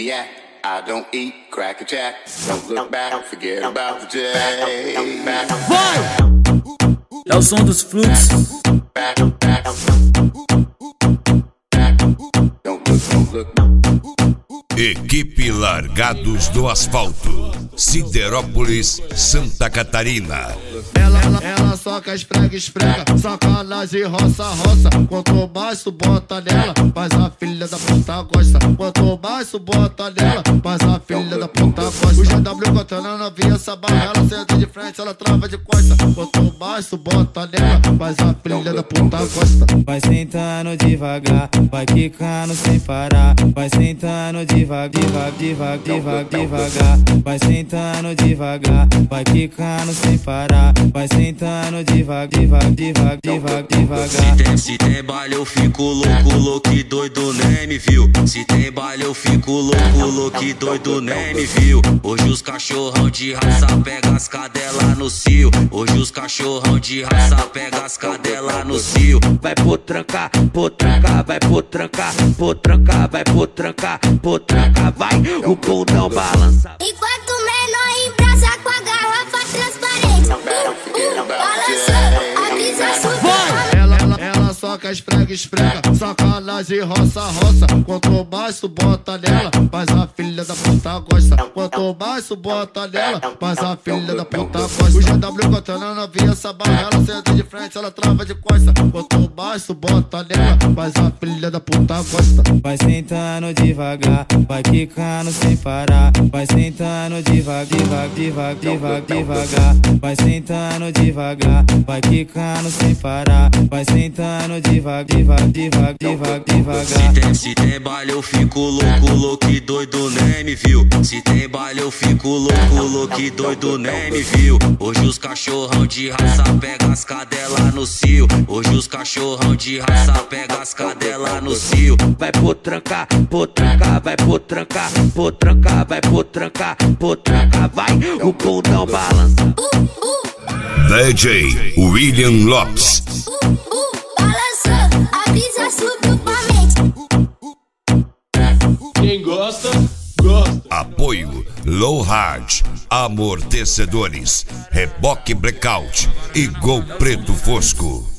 maniac. I don't eat cracker jack. Don't look back, forget about the day. Vai! É o som dos fluxos. Don't look. Equipe Largados do Asfalto, Siderópolis, Santa Catarina. Ela soca, esfrega, sacanagem, roça. Quanto mais tu bota nela, mas a filha da puta gosta. Quanto mais tu bota nela, mas a filha da puta gosta. O GW contando a novinha, essa barra, ela senta de frente, ela trava de costa. Quanto mais tu bota nela, mas a filha da puta gosta. Vai sentando devagar, vai quicando sem parar. Vai sentando devagar. Vai sentando devagar, vai quicando sem parar. Vai sentando devagar. Se tem baile eu fico louco e doido nem me viu. Se tem baile eu fico louco e doido nem me viu. Hoje os cachorrão de raça pega as cadelas no cio. Hoje os cachorrão de raça pega as cadelas no cio. Vai potrancar, vai potrancar, vai potrancar, vai, o bundão balança. Enquanto o menor embrasa com a garrafa transparente, balançando, a brisa subiu. Ela soca, esfrega, sacanagem, roça. Quanto mais tu bota nela, mas a filha da puta gosta. Quanto mais tu bota nela, mas a filha da puta gosta. O GW contando a novinha, essa barra, ela senta de frente, ela trava de costa. Quanto mais tu bota nela, mas a filha da puta gosta. Vai sentando devagar, vai quicando sem parar. Vai sentando devagar. Vai sentando devagar, vai quicando sem parar. Vai sentando devagar. Se tem baile eu fico louco e doido nem me viu. Se tem baile eu fico louco e doido nem me viu. Hoje os cachorrão de raça pega as cadelas no cio. Hoje os cachorrão de raça pega as cadelas no cio. Vai potrancar, vai potrancar, vai potrancar, vai, o bundão balança. DJ William Lopes. Balançando, a brisa subiu pra mente. Quem gosta, gosta. Apoio Low Hard, amortecedores, reboque blackout e gol preto fosco.